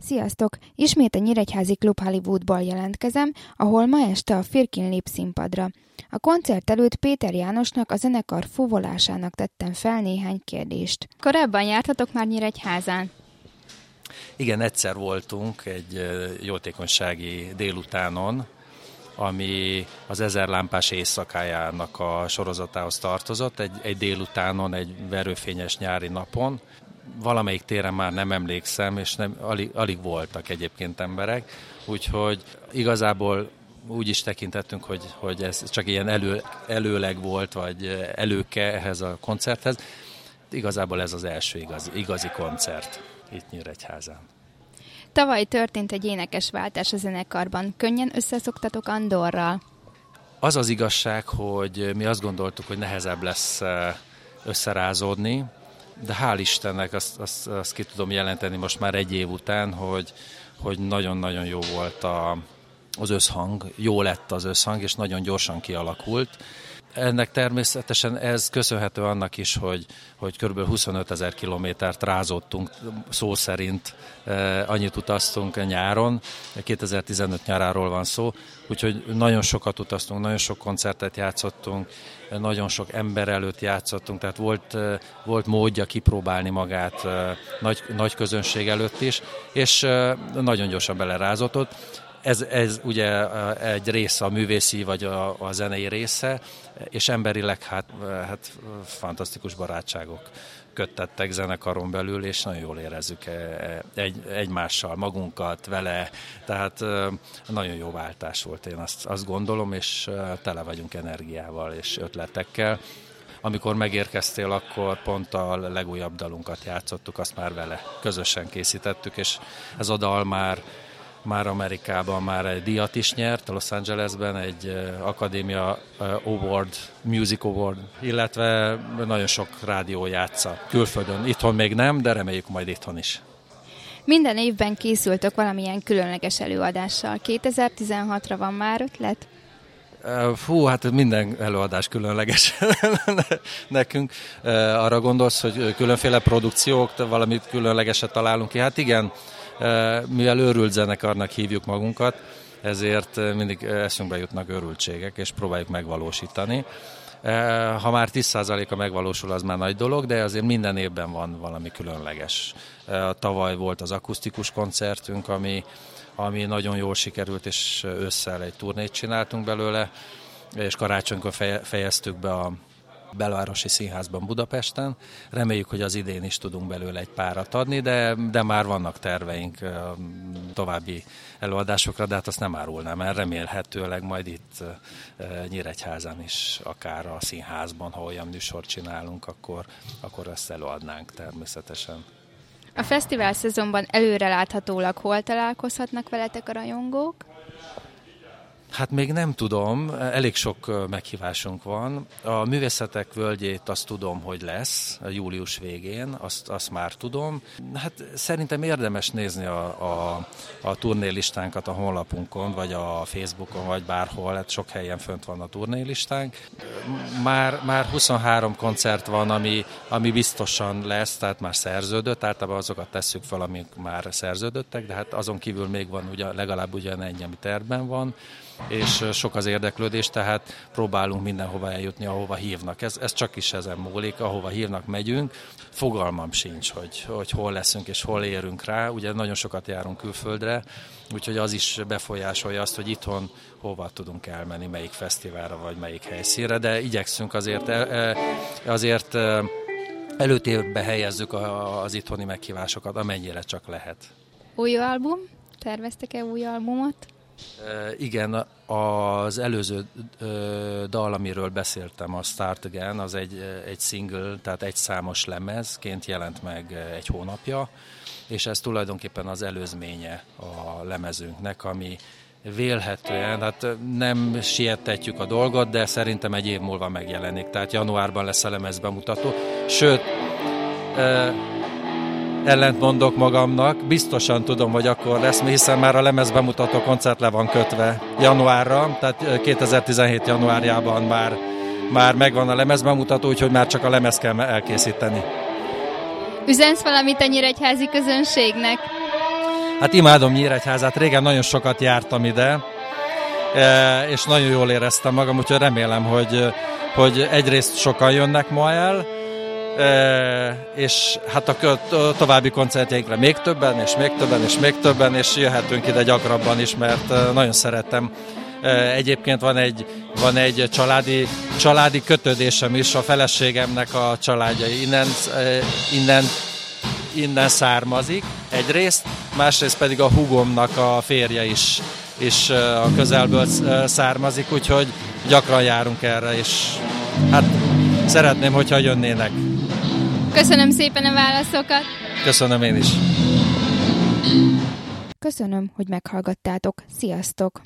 Sziasztok! Ismét a Nyíregyházi Klub Hollywoodból jelentkezem, ahol ma este a Firkin lép színpadra. A koncert előtt Péter Jánosnak, a zenekar fuvolásának tettem fel néhány kérdést. Korábban jártatok már Nyíregyházán? Igen, egyszer voltunk egy jótékonysági délutánon, ami az 1000 lámpás éjszakájának a sorozatához tartozott, egy délutánon, egy verőfényes nyári napon. Valamelyik téren már nem emlékszem, és alig voltak egyébként emberek, úgyhogy igazából úgy is tekintettünk, hogy ez csak ilyen előleg volt, vagy előke ehhez a koncerthez. Igazából ez az első igazi koncert itt Nyíregyházán. Tavaly történt egy énekesváltás a zenekarban. Könnyen összeszoktatok Andorral? Az az igazság, hogy mi azt gondoltuk, hogy nehezebb lesz összerázódni, de hál' Istennek azt ki tudom jelenteni most már egy év után, hogy nagyon-nagyon jó volt az összhang, jó lett az összhang, és nagyon gyorsan kialakult. Ennek természetesen ez köszönhető annak is, hogy kb. 25 000 kilométert rázottunk, szó szerint annyit utaztunk nyáron, 2015 nyáráról van szó, úgyhogy nagyon sokat utaztunk, nagyon sok koncertet játszottunk, nagyon sok ember előtt játszottunk, tehát volt módja kipróbálni magát nagy közönség előtt is, és nagyon gyorsan belerázott. Ez ugye egy része a művészi vagy a zenei része, és emberileg hát fantasztikus barátságok köttettek zenekaron belül, és nagyon jól érezzük egymással, magunkat, vele, tehát nagyon jó váltás volt, én azt gondolom, és tele vagyunk energiával és ötletekkel. Amikor megérkeztél, akkor pont a legújabb dalunkat játszottuk, azt már vele közösen készítettük, és ez a dal már Amerikában már egy díjat is nyert, Los Angelesben egy Akadémia Award, Music Award, illetve nagyon sok rádió játsza külföldön. Itthon még nem, de reméljük majd itthon is. Minden évben készültök valamilyen különleges előadással. 2016-ra van már ötlet? Hát minden előadás különleges nekünk. Arra gondolsz, hogy különféle produkciók, valamit különlegeset találunk ki? Hát igen, mivel őrült zenekarnak hívjuk magunkat, ezért mindig eszünkbe jutnak őrültségek, és próbáljuk megvalósítani. Ha már 10%-a megvalósul, az már nagy dolog, de azért minden évben van valami különleges. Tavaly volt az akusztikus koncertünk, ami nagyon jól sikerült, és ősszel egy turnét csináltunk belőle, és karácsonykor fejeztük be a Belvárosi Színházban Budapesten. Reméljük, hogy az idén is tudunk belőle egy párat adni, de már vannak terveink további előadásokra, de hát azt nem árulnám el. Remélhetőleg majd itt Nyíregyházán is, akár a színházban, ha olyan műsort csinálunk, akkor ezt előadnánk természetesen. A fesztivál szezonban előreláthatólag hol találkozhatnak veletek a rajongók? Hát még nem tudom, elég sok meghívásunk van. A Művészetek Völgyét azt tudom, hogy lesz július végén, azt már tudom. Hát szerintem érdemes nézni a turnélistánkat a honlapunkon, vagy a Facebookon, vagy bárhol, hát sok helyen fönt van a turnélistánk. Már 23 koncert van, ami biztosan lesz, tehát már szerződött, általában azokat tesszük fel, amik már szerződöttek, de hát azon kívül még van legalább ugyanennyi, ami tervben van, és sok az érdeklődés, tehát próbálunk mindenhova eljutni, ahova hívnak. Ez csak is ezen múlik, ahova hívnak, megyünk. Fogalmam sincs, hogy hol leszünk és hol érünk rá. Ugye nagyon sokat járunk külföldre, úgyhogy az is befolyásolja azt, hogy itthon hova tudunk elmenni, melyik fesztiválra vagy melyik helyszínre, de igyekszünk azért előtérbe helyezzük az itthoni meghívásokat, amennyire csak lehet. Új album? Terveztek-e új albumot? Igen, az előző dal, amiről beszéltem, a Start Again, az egy single, tehát egy számos lemezként jelent meg egy hónapja, és ez tulajdonképpen az előzménye a lemezünknek, ami vélhetően, hát nem siettetjük a dolgot, de szerintem egy év múlva megjelenik, tehát januárban lesz a lemez bemutató. Sőt, ellent mondok magamnak, biztosan tudom, hogy akkor lesz, hiszen már a lemez bemutató koncert le van kötve januárra, tehát 2017 januárjában már megvan a lemez bemutató, úgyhogy már csak a lemez kell elkészíteni. Üzensz valamit a nyíregyházi közönségnek? Hát imádom Nyíregyházát, régen nagyon sokat jártam ide, és nagyon jól éreztem magam, úgyhogy remélem, hogy egyrészt sokan jönnek ma el, és hát a további koncertjeinkre még többen, és még többen, és még többen, és jöhetünk ide gyakrabban is, mert nagyon szeretem. Egyébként van egy családi kötődésem is, a feleségemnek a családja innen származik egyrészt, másrészt pedig a húgomnak a férje is a közelből származik, úgyhogy gyakran járunk erre, és hát szeretném, hogyha jönnének. Köszönöm szépen a válaszokat! Köszönöm én is! Köszönöm, hogy meghallgattátok. Sziasztok!